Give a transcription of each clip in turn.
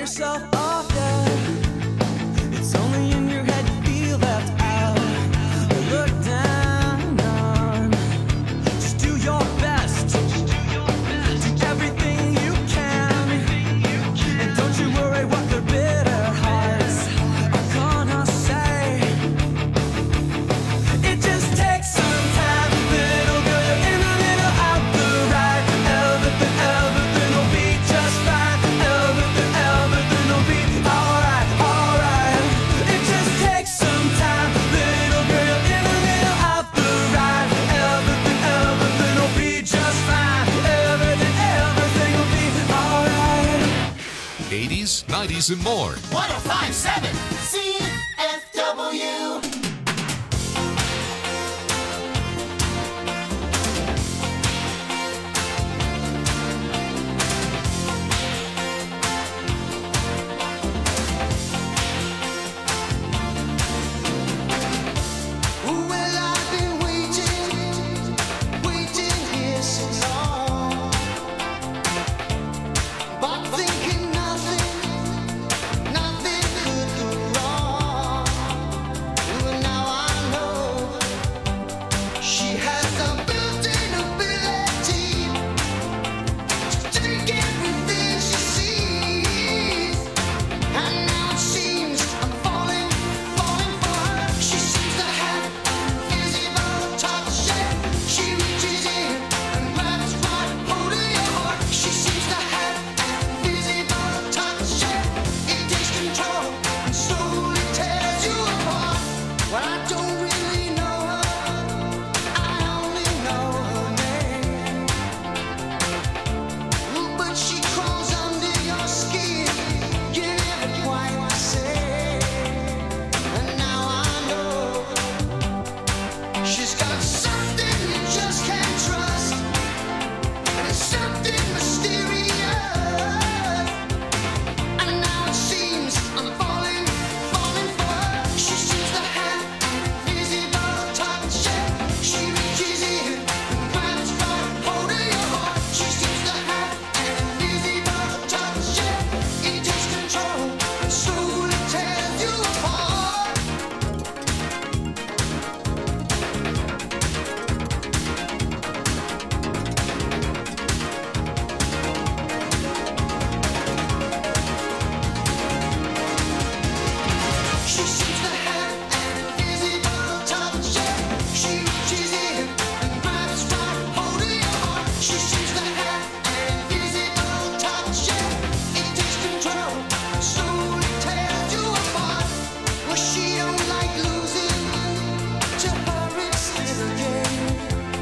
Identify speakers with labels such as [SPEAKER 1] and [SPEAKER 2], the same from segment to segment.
[SPEAKER 1] yourself off yet. It's only in your head you feel left out. Look down on. Just do your best. Do everything you can. And don't you worry what their bitter hearts are gonna say. It just takes some time, little girl. You're in the middle of the ride. Everything will be just fine. Everything will be alright, alright. It just takes some time, little girl. You're in the middle of the ride. Everything will be just fine. Everything will be alright.
[SPEAKER 2] 80s, 90s, and more.
[SPEAKER 3] 1057 CFW.
[SPEAKER 1] Well, I've been waiting here so long, but thinking nothing could go wrong. Well, now I know she has the built-in ability to take everything she sees, and now it seems I'm falling for her. She seems to have invisible touch, yeah. She reaches in and grabs right hold of your heart. She seems to have invisible touch, yeah. It takes control and slowly tears you apart. Well, I don't really know her, I only know her name. But she crawls under your skin, you never quite the same. And now I know she's got something you just can't trust, and it's something mysterious. And now it seems I'm falling for her. She seems to have an invisible touch, yeah. She reaches in and grabs right hold of your heart. She seems to have an invisible touch, yeah. It takes control and slowly tears you apart. She seems to have an invisible touch, yeah. She reaches in and grabs right hold of your heart. She seems to have an invisible touch, yeah. It takes control and slowly tears you apart. Well, she don't like losing, to her it's still a game.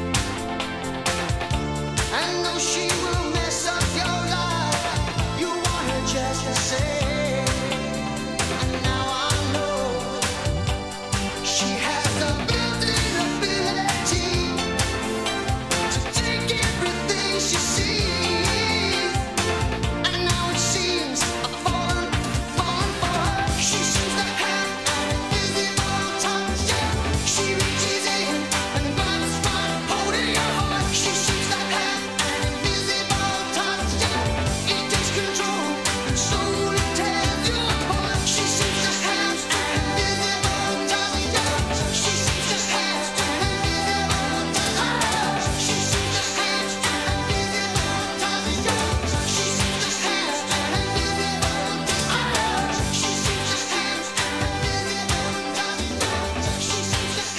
[SPEAKER 1] And though she will mess up your life, you want her just the same. And now I know she has the built-in ability to take everything she sees. And now it seems I'm falling for her. She seems to have an invisible touch, yeah. She reaches in and grabs right hold of your heart. She seems to have an invisible touch, yeah. It takes control and slowly tears you apart. She seems to have an invisible touch, yeah. She seems to have an invisible touch. She seems to have an invisible touch, yeah. She seems to have an invisible touch. She seems to have an invisible touch, yeah. She seems to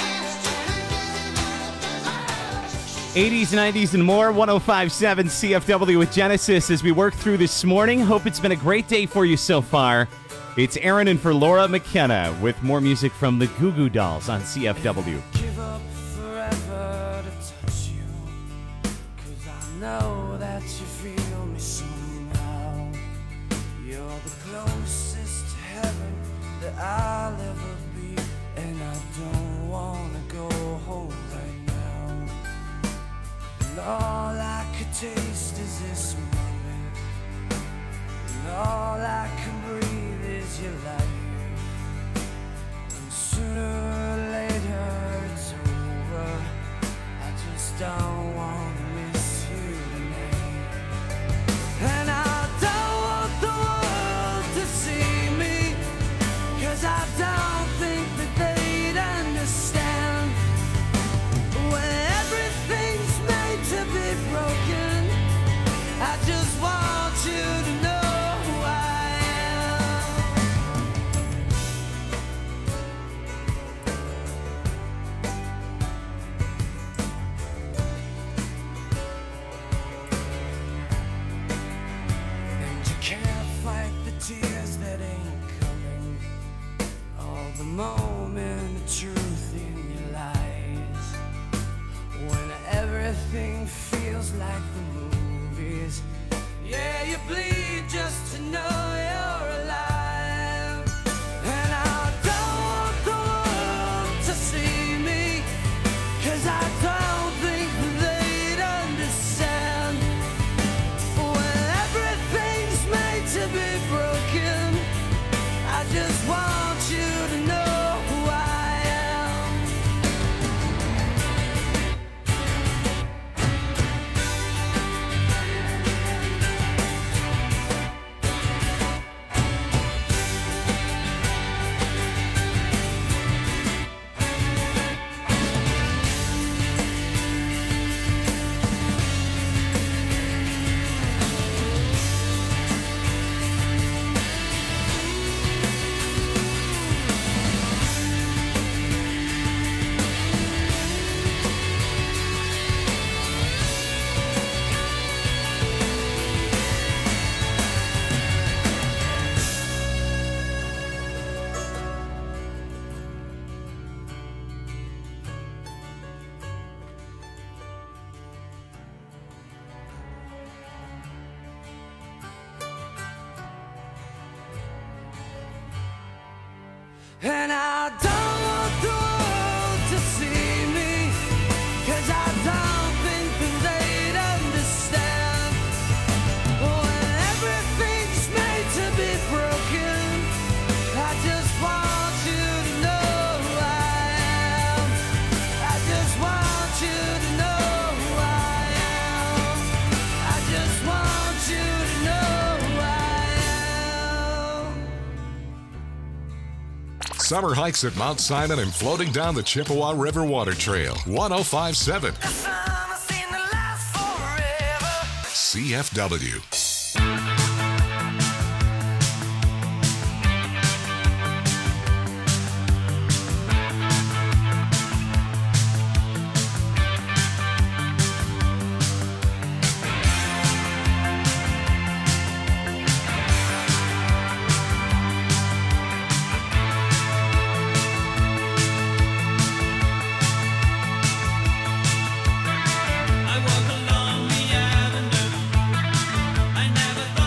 [SPEAKER 1] have
[SPEAKER 4] 80s, 90s, and more. 1057 CFW with Genesis as we work through this morning. Hope it's been a great day for you so far. It's Aaron in for Laura McKenna with more music from the Goo Goo Dolls on CFW.
[SPEAKER 1] Give up forever to touch you, 'cause I know that you feel me somehow. You're the closest to heaven that I'll ever be, and I don't wanna go home right now. And all I could taste is this moment, and all I can breathe is your life. And sooner or later
[SPEAKER 3] moment of truth in your lies. When everything feels like the movies. Yeah, you bleed just to know you're alive. And I don't want the world to see me, 'cause I don't think they'd understand. When everything's made to be broken, I just want you to know who I am. And I don't want the world to see me, 'cause I don't think that they'd understand. When everything's made to be broken, I just want you to know who I am. I just want you to know who I am. I just want you to know who I am.
[SPEAKER 2] Summer hikes at Mount Simon and floating down the Chippewa River Water Trail. 1057 CFW.
[SPEAKER 5] I walk along the avenue. I never thought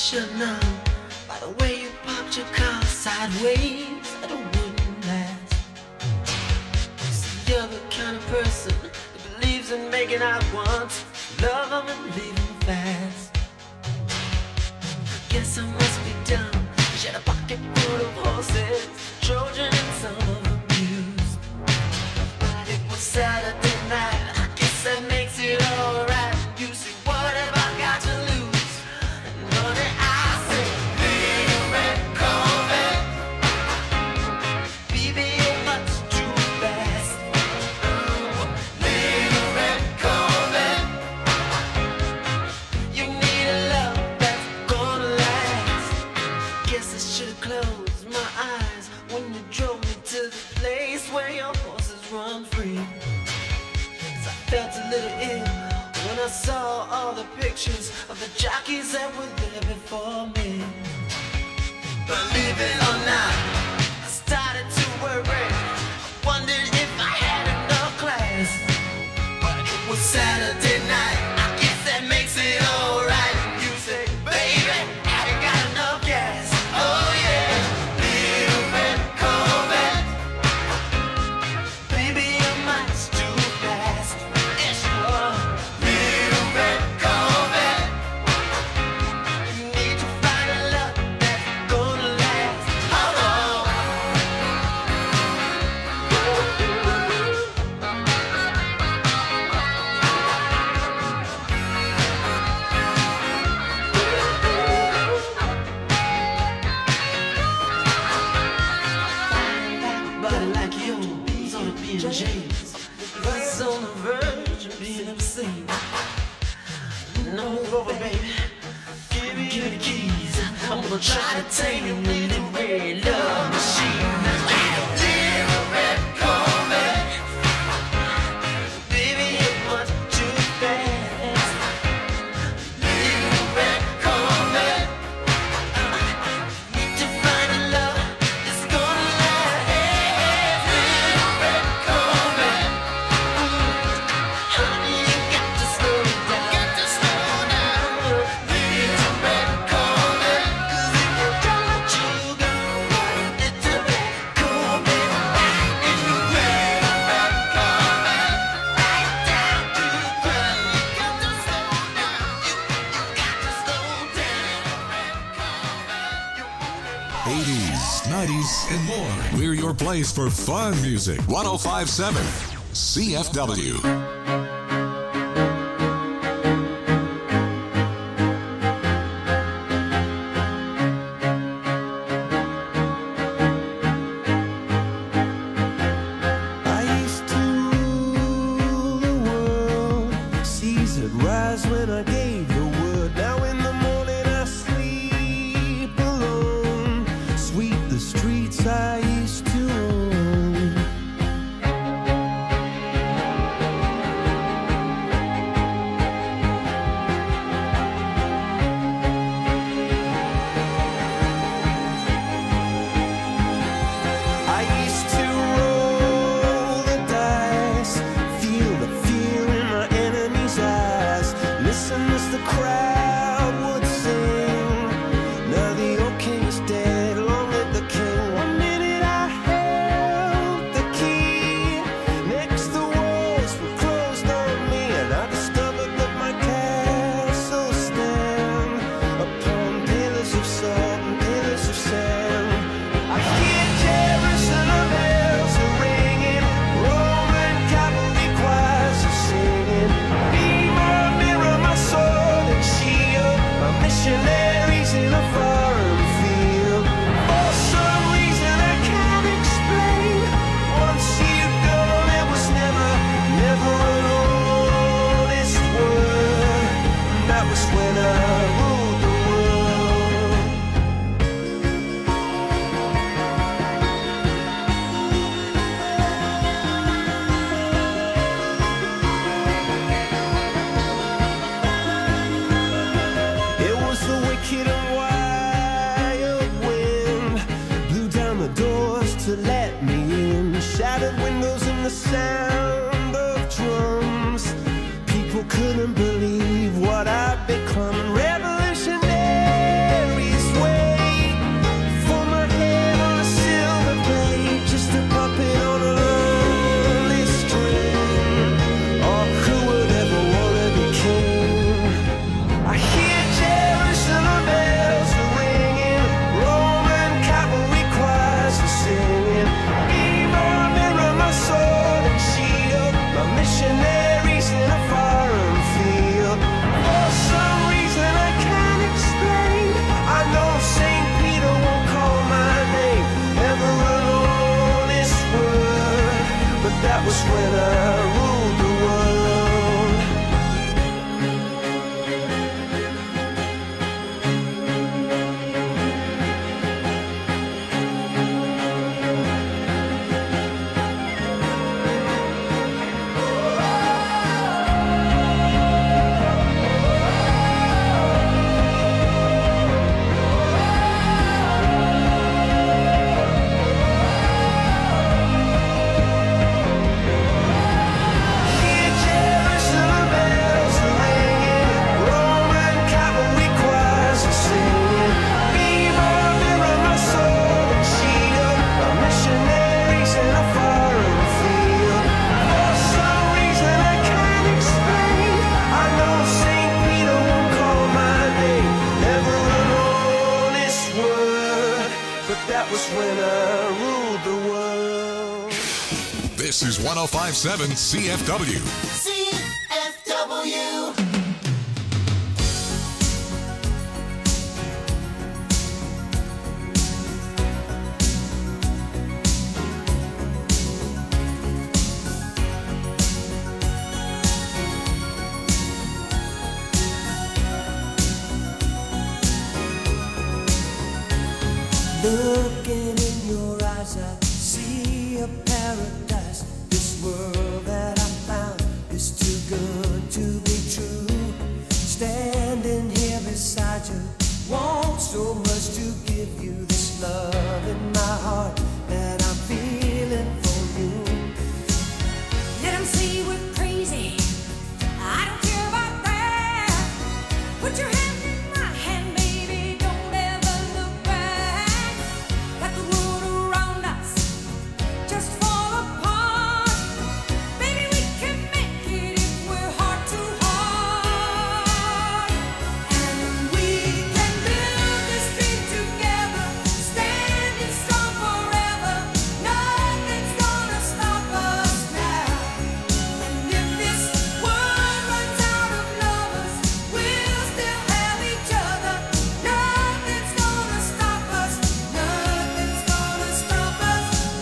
[SPEAKER 5] should know by the way you parked your car sideways that it wouldn't last. See, you're the kind of person that believes in making out once, love them and leave them fast. Guess I must be dumb. She had a pocket full of horses, Trojan and some of them used. But it was Saturday night, I guess that makes it alright. You see, what have I got to lose? And honey, I say, little red Corvette, baby, you're much too fast. Little red Corvette, you need a love that's gonna last. Guess I should've closed my eyes when you drove me to the place where your horses run free. 'Cause I felt a little ill when I saw all the pictures of the jockeys that were there before me. Believe it or not, I started to worry. I wondered if I had enough class. But it was Saturday night, I guess that makes it alright. You say, baby, I ain't got enough gas. Oh yeah, little red Corvette, baby, you're much too fast. Yes, you are. Little red Corvette, you need to find a love that's gonna last. Oh, oh. Body like yours on the B&J's, buzz on the verge of being obscene. No, move over, baby. Give me the keys. I'm gonna try to tame you in the red love machine. Little red Corvette, baby, you're much too fast. Little red Corvette, need to find a love that's gonna last. Little red Corvette, honey, you got to slow down. Little red Corvette, 'cause if you don't, you go. Little red Corvette, and you red Corvette, right down to the ground. You got to slow down. You got to slow down. Red Corvette,
[SPEAKER 2] 80s, 90s, and more. We're your place for fun music. 1057 CFW.
[SPEAKER 3] I used to rule the world. Seas would rise when I gave the word. Now in the morning I sleep alone. Sweep the streets I used to own. I used to roll the dice, feel the fear in my enemy's eyes. Listen as the crowd would sing. Now the old king is dead, long live the king. One minute I held the key, next the walls were closed on me, and I discovered that my castle stand upon pillars of salt and pillars of sand. I hear Jerusalem bells are ringing, Roman cavalry choirs are singing. Be my mirror, my sword and shield, my missionaries in a foreign field. For some reason I can't explain, once you've gone, it was never an honest word. That was when I ruled the world. It was the wicked and wild wind, blew down the doors to let me in. Shattered windows and the sound of drums. People couldn't believe what I'd become. Revolutionary
[SPEAKER 2] This is 1057 CFW.
[SPEAKER 5] CFW.
[SPEAKER 3] Looking in your eyes, I see a paradise. This world that I found is too good to be true. Standing here beside you, want so much to give you this love in my heart that I'm feeling for you.
[SPEAKER 6] Let 'em say we're crazy. I don't care about that. Put your hand in my hand, baby. Don't ever look back. Let the world around us just fall apart. Baby, we can make it if we're heart to heart. And we can build this dream together, standing strong forever. Nothing's gonna stop us now. And if this world runs out of lovers, we'll still have each other. Nothing's gonna stop us. Nothing's gonna stop us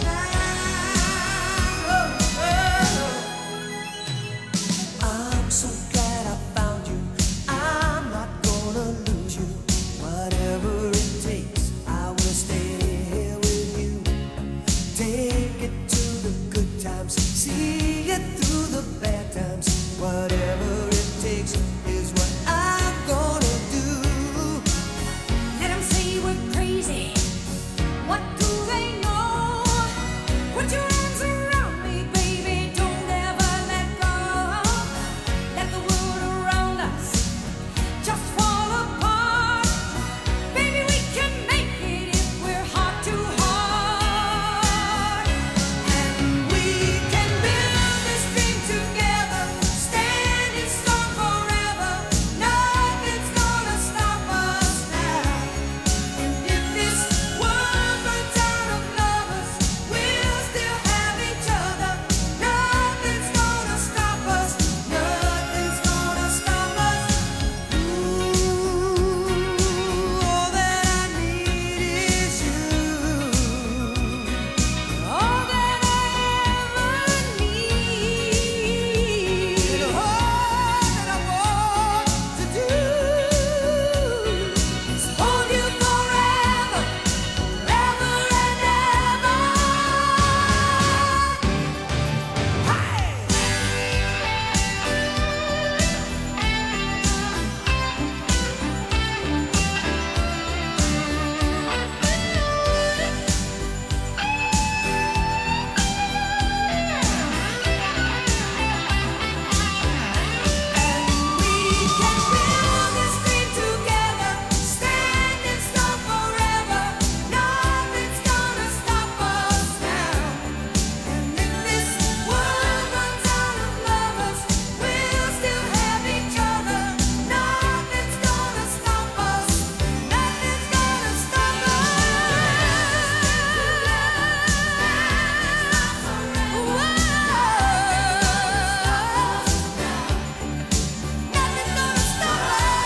[SPEAKER 6] now.
[SPEAKER 3] I'm so glad I found you. I'm not gonna lose you. Whatever it takes, I will stay here with you. Take it to the good times, see it through the bad times. Whatever it takes is what I'm gonna do.
[SPEAKER 6] Let 'em say we're crazy. What do they know? Put your arms around me, baby. Don't ever let go. Let the world around us just fall apart. Baby, we can make it if we're heart to heart. And we can build this dream together, standing strong forever. Nothing's gonna stop us now. And if this world runs out of lovers, we'll still have each other. Nothing's gonna stop us. Nothing's gonna stop us. Ooh, all that I need is you. All that I ever need. And all that I want to do is hold you forever, forever and ever. Hey! We can build this dream together, standing strong forever. Nothing's gonna stop us now. And if this world runs out of lovers, we'll still have each other. Nothing's gonna stop us. Nothing's gonna stop us. Nothing's gonna stop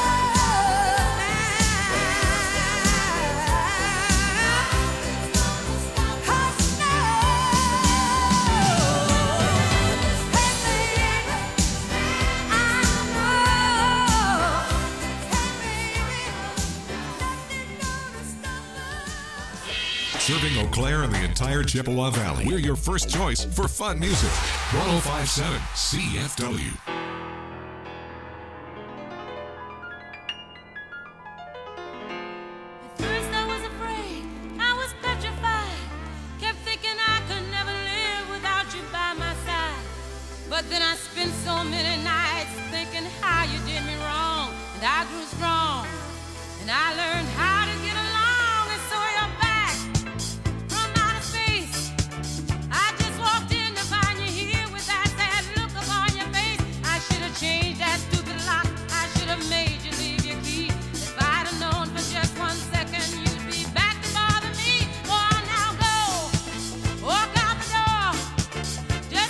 [SPEAKER 2] Serving Eau Claire and the entire Chippewa Valley. We're your first choice for fun music. 1057 CFW.
[SPEAKER 6] At first I was afraid, I was petrified. Kept thinking I could never live without you by my side. But then I spent so many nights thinking how you did me wrong. And I grew strong, and I learned how to get along. And so you're back from outer space. I just walked in to find you here with that sad look upon your face. I should have changed that stupid lock. I should have made you leave your key. If I'd have known for just 1 second you'd be back to bother me. Oh, now go, walk out the door. Just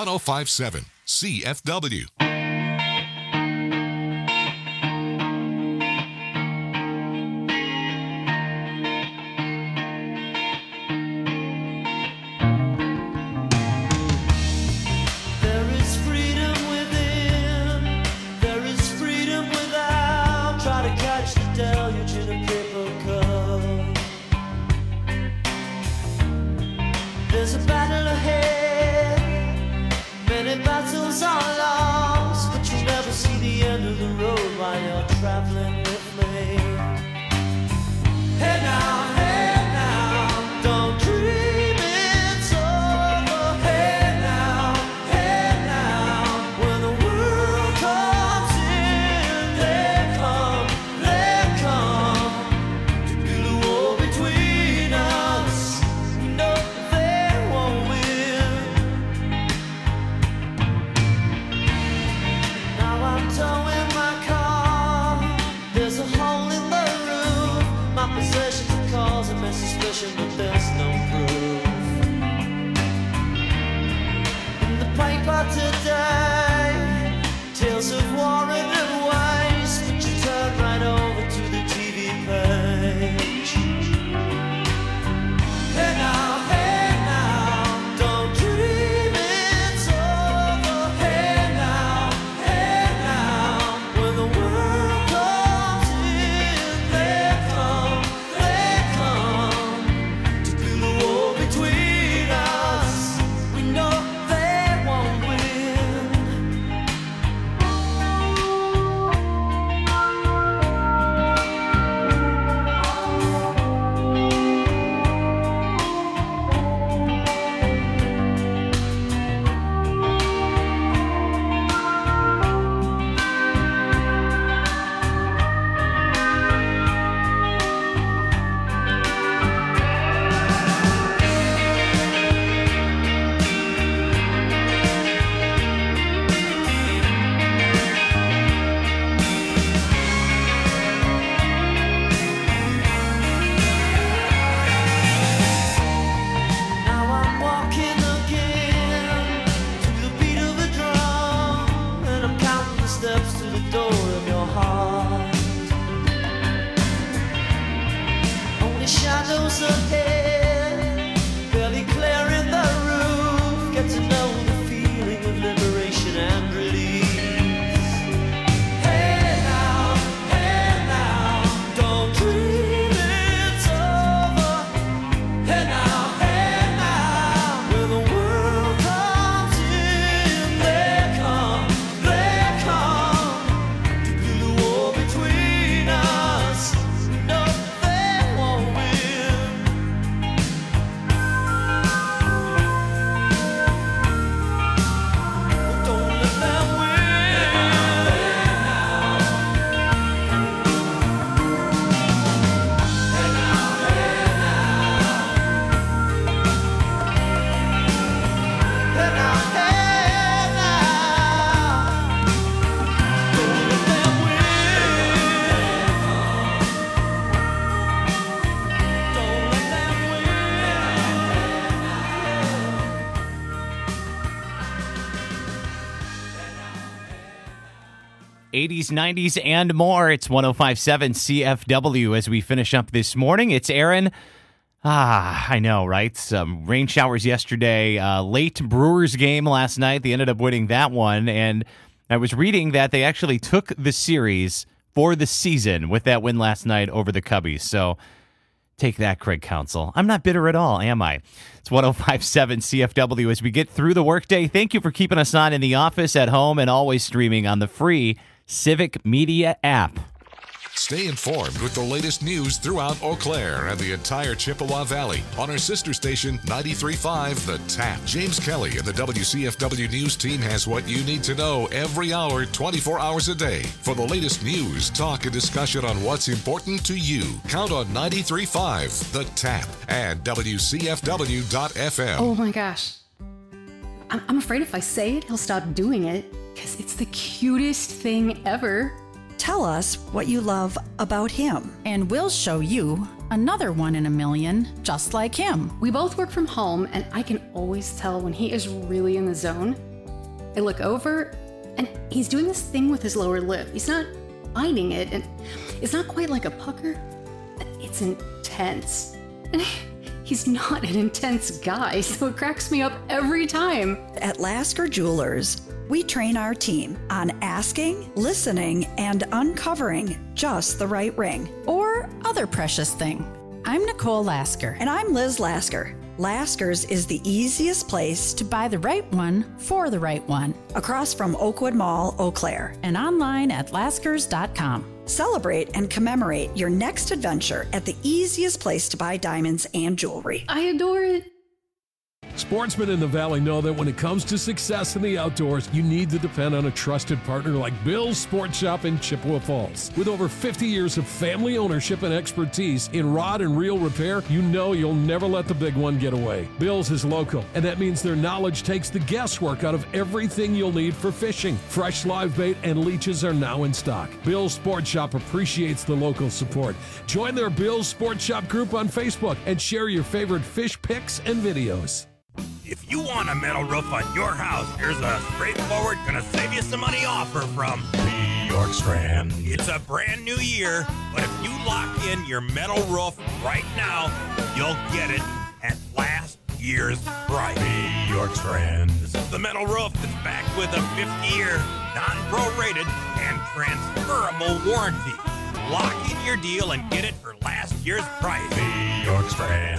[SPEAKER 2] 1057 CFW.
[SPEAKER 5] There is freedom within, there is freedom without. Try to catch the deluge in a paper cup. There's a battle ahead, many battles are lost, but you never see the end of the road while you're traveling with me. Hey now, don't dream it's over. Hey now, when the world comes in, they come to build a wall between us. We know they won't win. Now I'm towing my car. There's a hole in the roof. My possessions are causing me suspicion, but there's no proof. In the paper today, tales of war and waste, but you turn right over to the TV page. Hey now, don't dream it's over. Hey now, when the world comes in, they come to build a wall between us. We know they won't win. Now I'm walking again to the beat of a drum, and I'm counting the steps to the door of your heart. Only shadows ahead, barely clearing the roof. Get to know the feeling of liberation and release. Hey now, don't dream it's over. Hey now, when the world comes in, they come to build a wall between us. No, they won't win. Don't let them win. Hey now, don't let them win. Don't let them win.
[SPEAKER 4] 80s, 90s, and more. It's 1057 CFW as we finish up this morning. It's Aaron. I know, right? Some rain showers yesterday, late Brewers game last night. They ended up winning that one. And I was reading that they actually took the series for the season with that win last night over the Cubbies. So take that, Craig Counsell. I'm not bitter at all, am I? It's 1057 CFW as we get through the workday. Thank you for keeping us on in the office, at home, and always streaming on the free Civic Media app.
[SPEAKER 2] Stay informed with the latest news throughout Eau Claire and the entire Chippewa Valley on our sister station 93.5 The Tap. James Kelly and the WCFW News team has what you need to know every hour, 24 hours a day. For the latest news, talk, and discussion on what's important to you, count on 93.5 The Tap and WCFW.FM.
[SPEAKER 7] Oh my gosh. I'm afraid if I say it, he'll stop doing it because it's the cutest thing ever.
[SPEAKER 8] Tell us what you love about him.
[SPEAKER 9] And we'll show you another one in a million just like him.
[SPEAKER 7] We both work from home, and I can always tell when he is really in the zone. I look over, and he's doing this thing with his lower lip. He's not biting it, and it's not quite like a pucker. It's intense. And he's not an intense guy, so it cracks me up every time.
[SPEAKER 8] At Lasker Jewelers, we train our team on asking, listening, and uncovering just the right ring.
[SPEAKER 9] Or other precious thing. I'm Nicole Lasker.
[SPEAKER 8] And I'm Liz Lasker. Lasker's is the easiest place
[SPEAKER 9] To buy the right one for the right one.
[SPEAKER 8] across from Oakwood Mall, Eau Claire.
[SPEAKER 9] And online at laskers.com.
[SPEAKER 8] Celebrate and commemorate your next adventure at the easiest place to buy diamonds and jewelry.
[SPEAKER 7] I adore it.
[SPEAKER 10] Sportsmen in the Valley know that when it comes to success in the outdoors, you need to depend on a trusted partner like Bill's Sports Shop in Chippewa Falls. With over 50 years of family ownership and expertise in rod and reel repair, you know you'll never let the big one get away. Bill's is local, and that means their knowledge takes the guesswork out of everything you'll need for fishing. Fresh live bait and leeches are now in stock. Bill's Sports Shop appreciates the local support. Join their Bill's Sports Shop group on Facebook and share your favorite fish pics and videos.
[SPEAKER 11] If you want a metal roof on your house, here's a straightforward, gonna save you some money offer from Bjorkstrand. It's a brand new year, but if you lock in your metal roof right now, you'll get it at last year's price. Bjorkstrand. This is the metal roof that's backed with a 50-year, non-prorated, and transferable warranty. Lock in your deal and get it for last year's price. Bjorkstrand.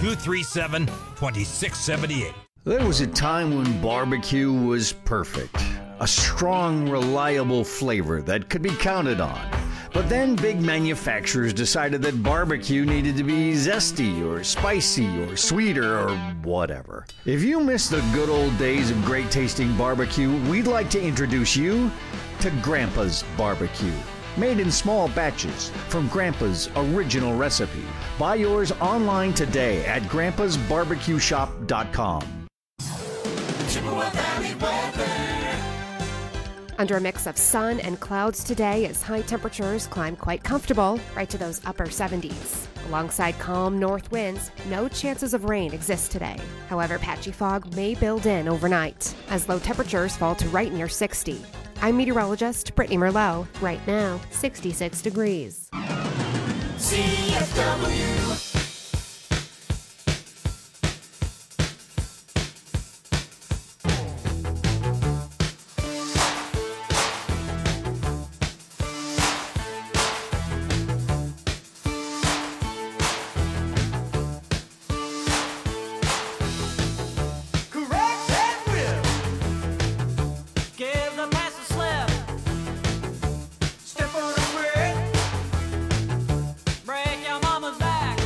[SPEAKER 11] 237-2678.
[SPEAKER 12] There was a time when barbecue was perfect. A strong, reliable flavor that could be counted on. But then big manufacturers decided that barbecue needed to be zesty or spicy or sweeter or whatever. If you miss the good old days of great tasting barbecue, we'd like to introduce you to Grandpa's Barbecue. Made in small batches from Grandpa's original recipe. Buy yours online today at grandpasbarbecueshop.com.
[SPEAKER 1] Chippewa Valley weather.
[SPEAKER 13] Under a mix of sun and clouds today as high temperatures climb quite comfortable, right to those upper 70s. Alongside calm north winds, no chances of rain exist today. However, patchy fog may build in overnight as low temperatures fall to right near 60. I'm meteorologist Brittany Merlot. Right now, 66 degrees.
[SPEAKER 1] CFW.
[SPEAKER 3] Correct and will. Give the pass a slip. Step on the grid. Break your mama's back.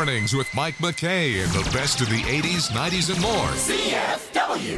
[SPEAKER 2] Mornings with Mike McKay and the best of the 80s, 90s, and more.
[SPEAKER 5] CFW.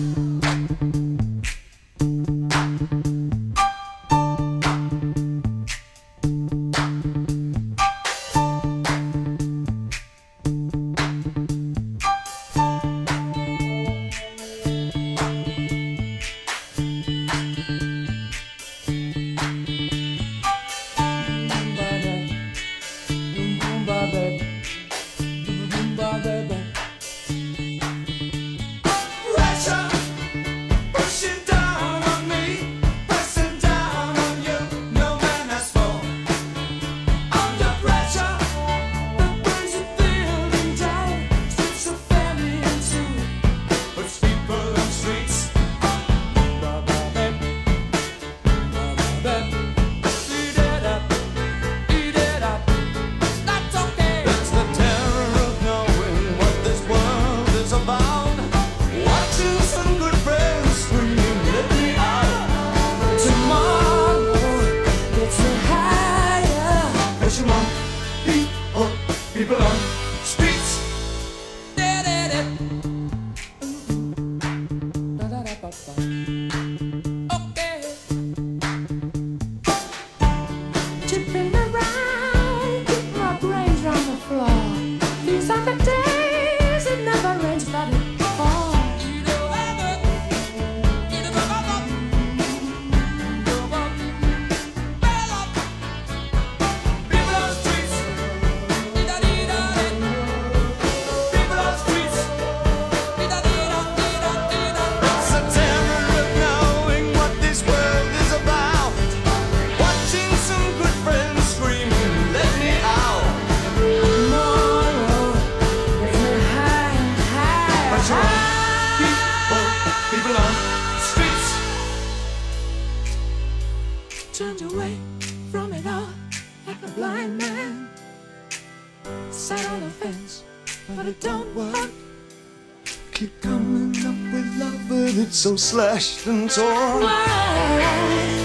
[SPEAKER 3] Turned away from it all like a blind man. Sat on the fence, but it don't work.
[SPEAKER 5] Keep coming up with love, but it's so slashed and torn.
[SPEAKER 3] Why?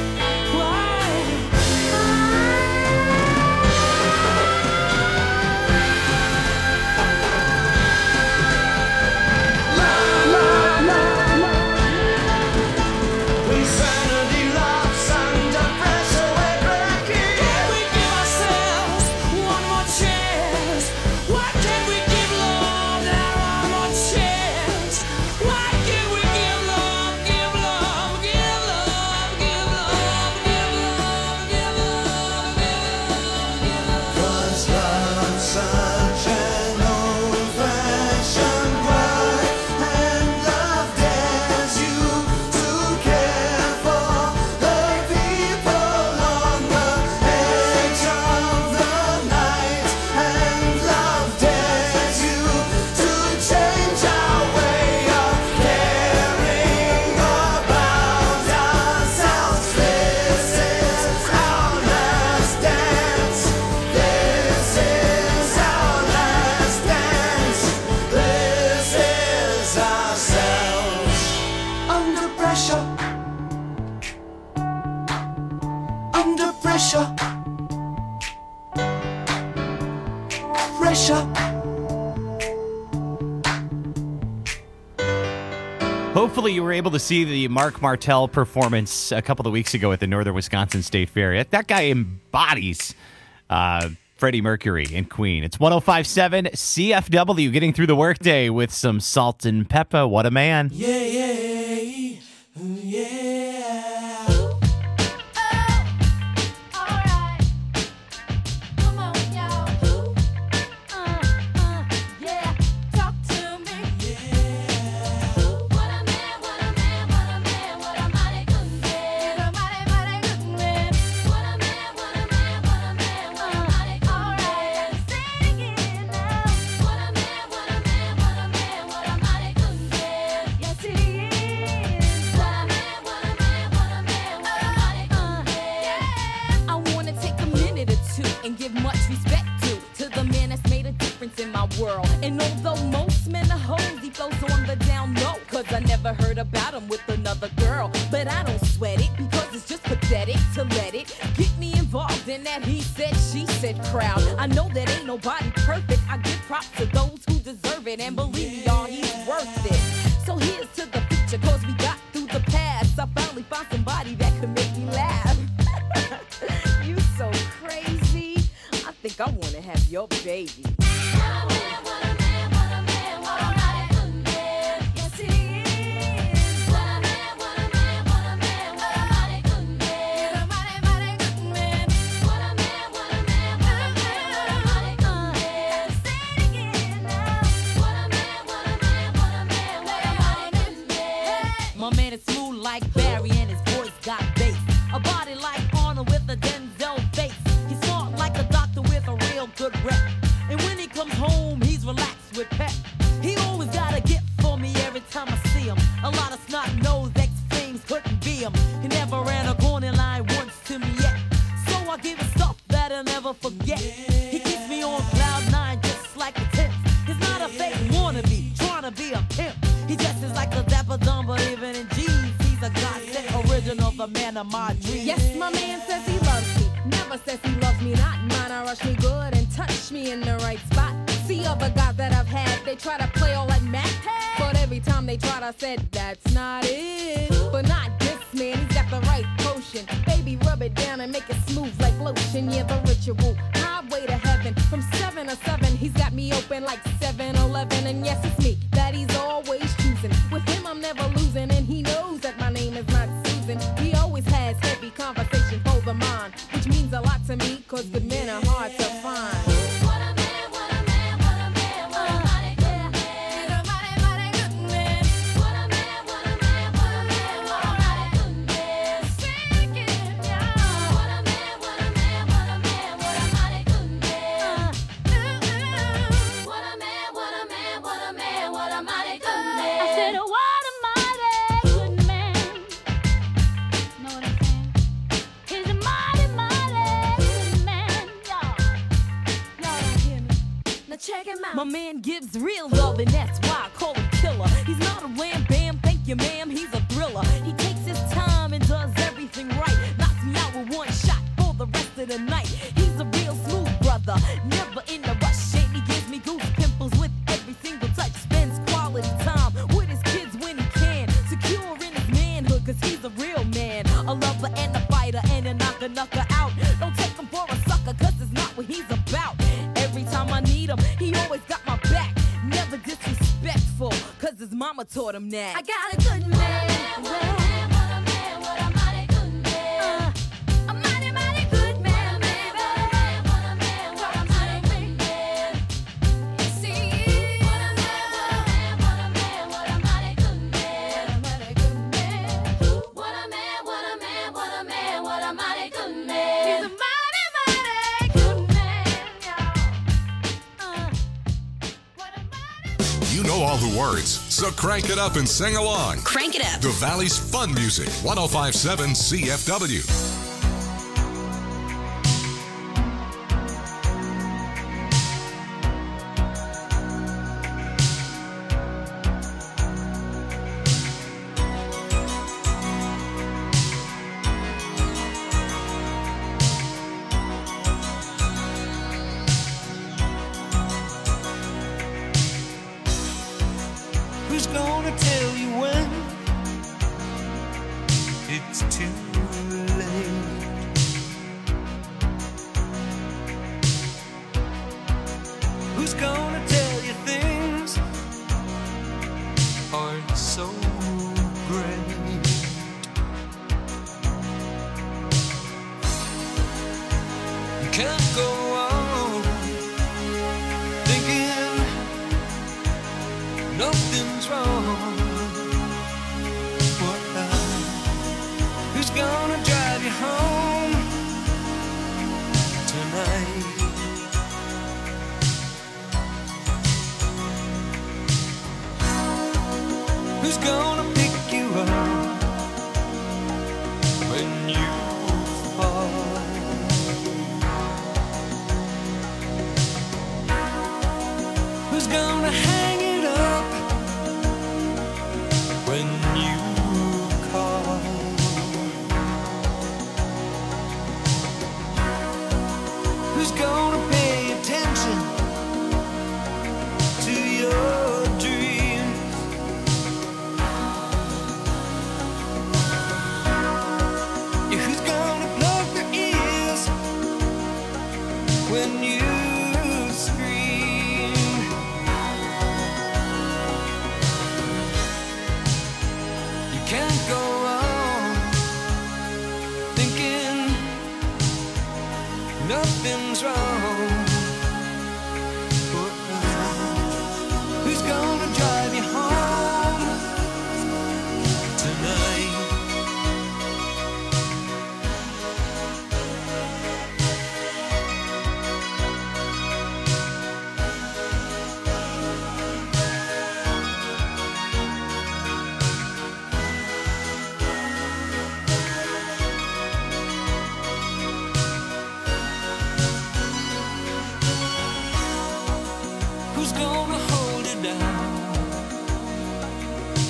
[SPEAKER 5] Insanity laughs under pressure, we're breaking.
[SPEAKER 3] Can we give ourselves one more chance? Why can't we give love that one more chance? Why can't we give love, give love, give love, give love, give love, give love, give love?
[SPEAKER 5] 'Cause love's such an old-fashioned word, and love dares you to care for the people on the edge of the night, and love dares you to change our way of caring about ourselves. This is our last dance. This is our last dance. This is ourselves. Under pressure. Under pressure. Pressure.
[SPEAKER 4] Hopefully you were able to see the Mark Martel performance a couple of weeks ago at the Northern Wisconsin State Fair. That guy embodies Freddie Mercury and Queen. It's 105.7 CFW getting through the workday with some Salt and Pepper. What a man.
[SPEAKER 5] Yeah, yeah, yeah.
[SPEAKER 14] I wanna take a minute or two and give much respect to the man that's made a difference in my world. And although most men are hoes, he flows on the down low. 'Cause I never heard about him with another girl. But I don't sweat it because it's just pathetic to let it get me involved in that he said, she said crowd. I know that ain't nobody perfect. I give your baby.
[SPEAKER 15] My man is smooth like Barry and his voice got bass. A body like Arnold with a Denzel face. He's smart like a doctor with a real good rep. And when he comes home, he's relaxed with pep. He always got a gift for me every time I see him. A lot of snot-nosed ex-flames couldn't be him. He never ran a corner line once to me yet. So I give him stuff that I'll never forget. He keeps me on cloud nine just like a tip. He's not a fake wannabe, trying to be a pimp. He dresses like a dapper dumb, but even in jeans, he's a godsend original, the man of my dreams.
[SPEAKER 14] Yes, my man says he loves me. Never says he loves me not. Mine, I rush me good and touch me in the right spot. See other guys that I've had, they try to play all like Mac. But every time they tried, I said, that's not it. But not this man, he's got the right potion. Baby, rub it down and make it smooth like lotion. Yeah, the ritual, highway to heaven. From 7 to 7, he's got me open like 7-Eleven. And yes, it's me that he's always choosing. With him, I'm never losing. And he knows that my name is not Susan. He always has heavy conversation for the mind, which means a lot to me, cause good men are hard to find.
[SPEAKER 15] My man gives real love, and that's why I call him killer. He's not a wham bam, thank you ma'am, he's a thriller. He takes his time and does everything right. Knocks me out with one shot for the rest of the night. He's a real smooth brother, never in a rush. And he gives me goose pimples with every single touch. Spends quality time with his kids when he can. Secure in his manhood, cause he's a real man. A lover and a fighter and a knocker out. Don't take him for a sucker, cause it's not what he's about. Every time I need him, he always got my back. Never disrespectful, cause his mama taught him that.
[SPEAKER 14] I got a good man.
[SPEAKER 2] You know all the words, so crank it up and sing along.
[SPEAKER 16] Crank it up.
[SPEAKER 2] The Valley's fun music, 105.7 CFW.
[SPEAKER 5] Who's gonna tell you when it's too late? Who's gonna tell you things aren't so great? You can't go on thinking nothing's wrong. Who's gonna drive you home tonight? Who's gonna pick you up when you fall? Who's gonna hang it up when you call? Who's gonna pay attention to your dreams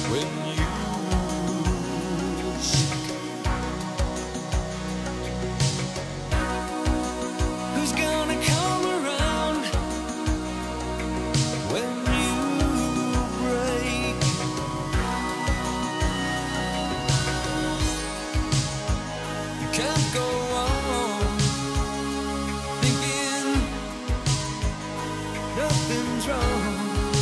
[SPEAKER 5] when you who's gonna come around when you break? You can't go on thinking nothing's wrong.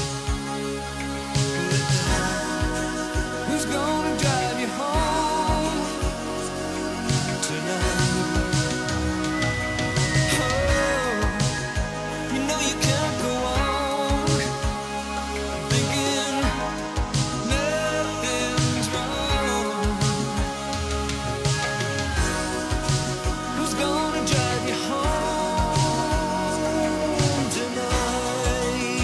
[SPEAKER 5] Who's gonna drive you home tonight? Oh, you know you can't go on thinking nothing's wrong. Who's gonna drive you home tonight?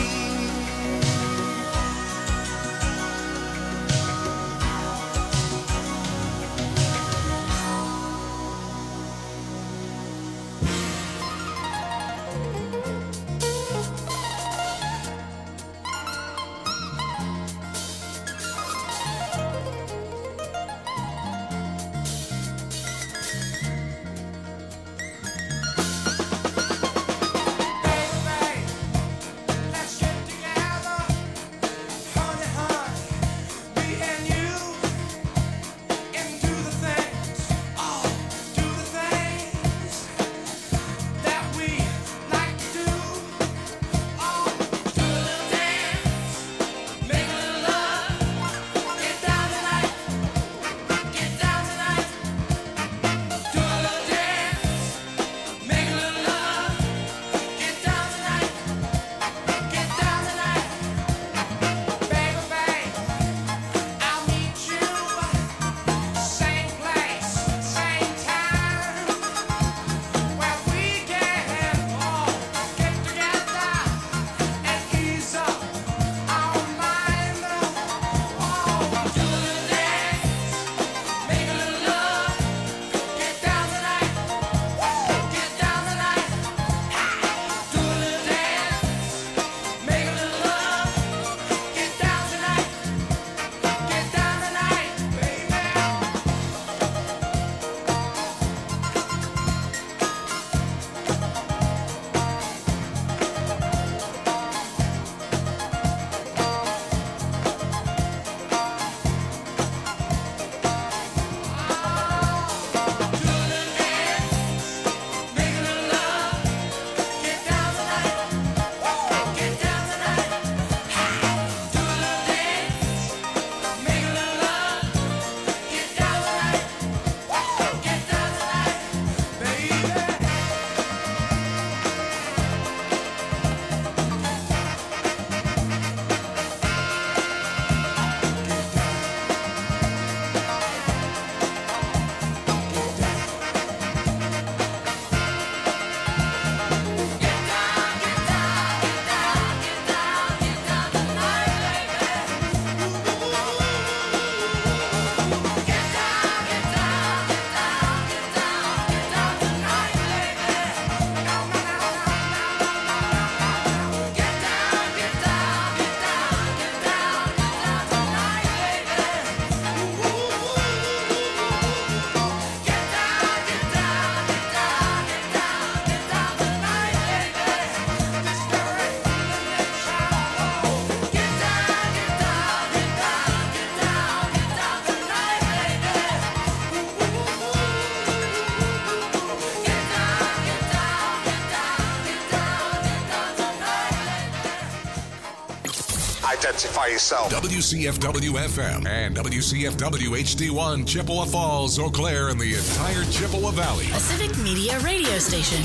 [SPEAKER 2] Identify yourself. WCFW FM and WCFW HD1 Chippewa Falls, Eau Claire, and the entire Chippewa Valley.
[SPEAKER 16] A Civic Media radio station.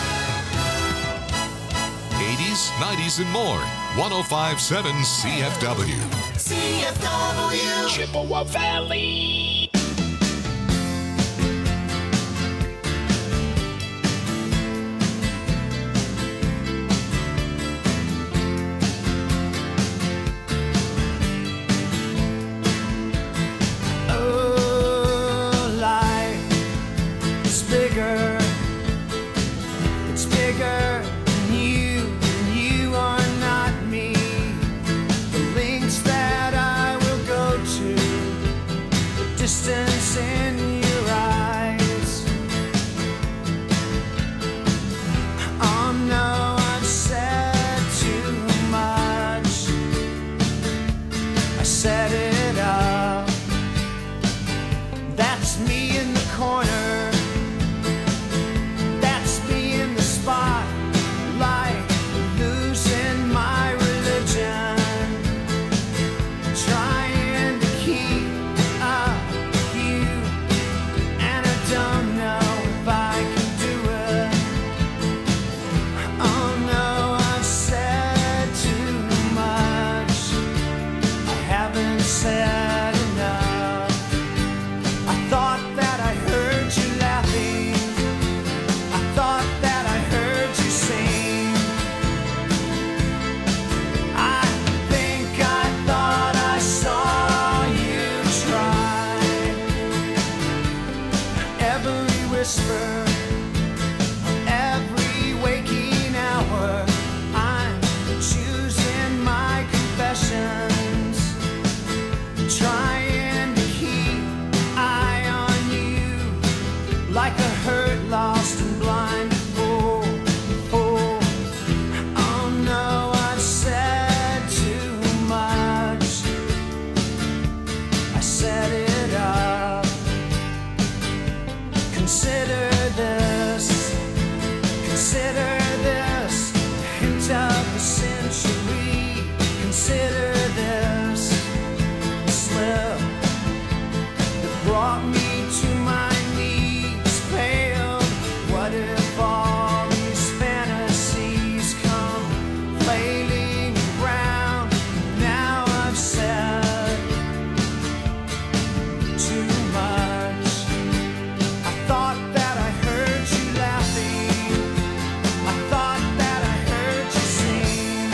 [SPEAKER 2] 80s, 90s, and more. 1057 CFW.
[SPEAKER 5] CFW
[SPEAKER 2] Chippewa Valley.
[SPEAKER 5] Oh, life is bigger. It's bigger than you, and you are not me. The lengths that I will go to
[SPEAKER 1] set it up. That's me in the corner. That's me in the spotlight, losing my religion, trying to keep up with you, and I don't know if I can do it. Oh no, I've said too much. I haven't said enough. I thought that I heard you laughing. I thought that I heard you sing. I think I thought I saw you try. Every whisper, every waking hour, I'm choosing my confessions, trying to keep eye on you, like a hurt, lost and blind fool. Oh no, I've said too much. I set it up. Consider this, consider this, hint of the century. Consider this slip that brought me to my knees, paled. What if all these fantasies come flailing around? Now I've said too much. I thought that I heard you laughing. I thought that I heard you sing.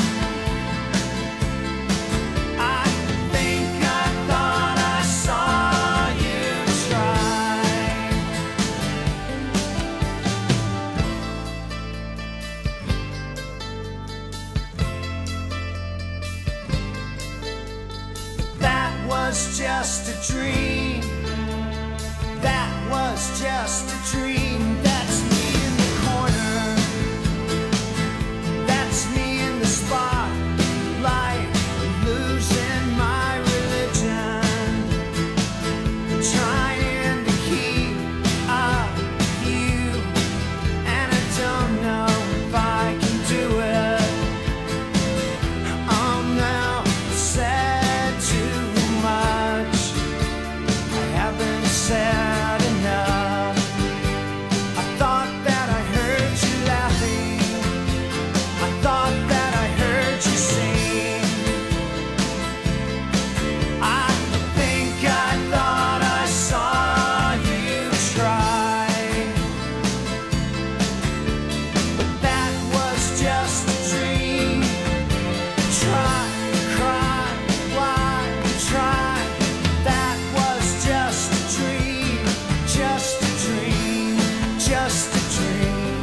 [SPEAKER 1] I think I thought I saw you try. That was just a dream. That was just a dream.